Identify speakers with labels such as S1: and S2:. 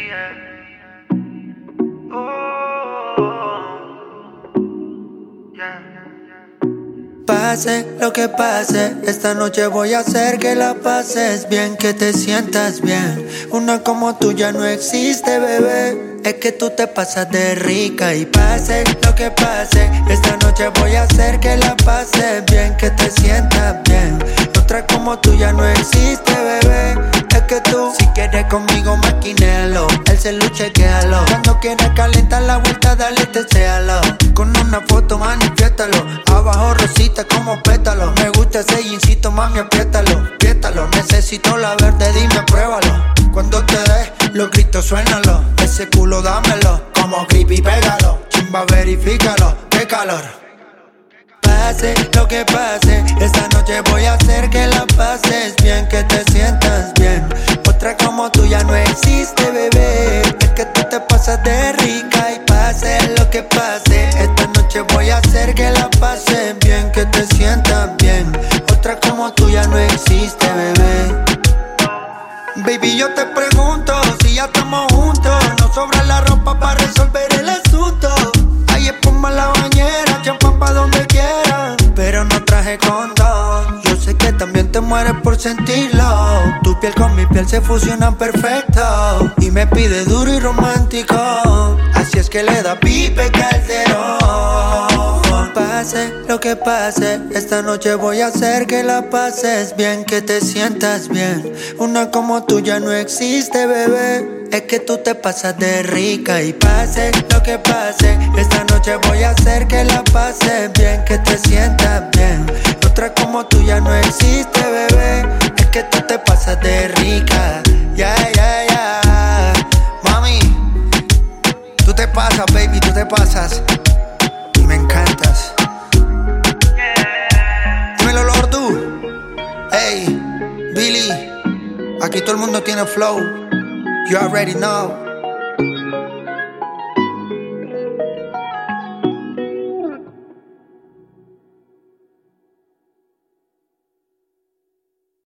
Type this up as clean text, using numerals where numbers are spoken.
S1: Pase lo que pase, esta noche voy a hacer que la pases bien, que te sientas bien. Una como tú ya no existe, bebé. Es que tú te pasas de rica. Y pase lo que pase, esta noche voy a hacer que la pases bien, que te sientas bien. Otra como tú ya no existe, bebé. Es que tú, si quieres conmigo, maquinéalo. El celu, chequéalo. Cuando quieras calentar la vuelta, dale, deséalo. Con una foto, manifiéstalo. Abajo rosita como pétalo. Me gusta ese jeansito, mami, apriétalo. Apriétalo, necesito la verde, dime, pruébalo. Cuando te des, los gritos, suénalo. Ese culo, dámelo. Como creepy, pégalo. Chimba, verifícalo. Qué calor. Pase lo que pase, esta noche voy a hacer que la pases bien, que te sientas bien. Otra como tú ya no existe, bebé. Es que tú te pasas de rica. Y pase lo que pase, esta noche voy a hacer que la pases bien, que te sientas bien. Otra como tú ya no existe, bebé. Baby, yo te pregunto si ya estamos juntos. No sobra la ropa para resolver el asunto. Hay espuma en la bañera, champán pa' donde quiera, pero no traje condón. Yo sé que también te mueres por sentirlo. Tu piel con mi piel se fusionan perfecto. Y me pide duro y romántico. Así es que le da Pipe Calderón. Pase lo que pase, esta noche voy a hacer que la pases bien, que te sientas bien. Una como tú ya no existe, bebé. Es que tú te pasas de rica. Y pase lo que pase, esta noche voy a hacer que la pases bien, que te sientas bien. Otra como tú ya no existe, bebé. Es que tú te pasas de rica. Mami, tú te pasas, baby, tú te pasas. Y me encantas. Dímelo, Lordu. Hey, Billy. Aquí todo el mundo tiene flow. You already know.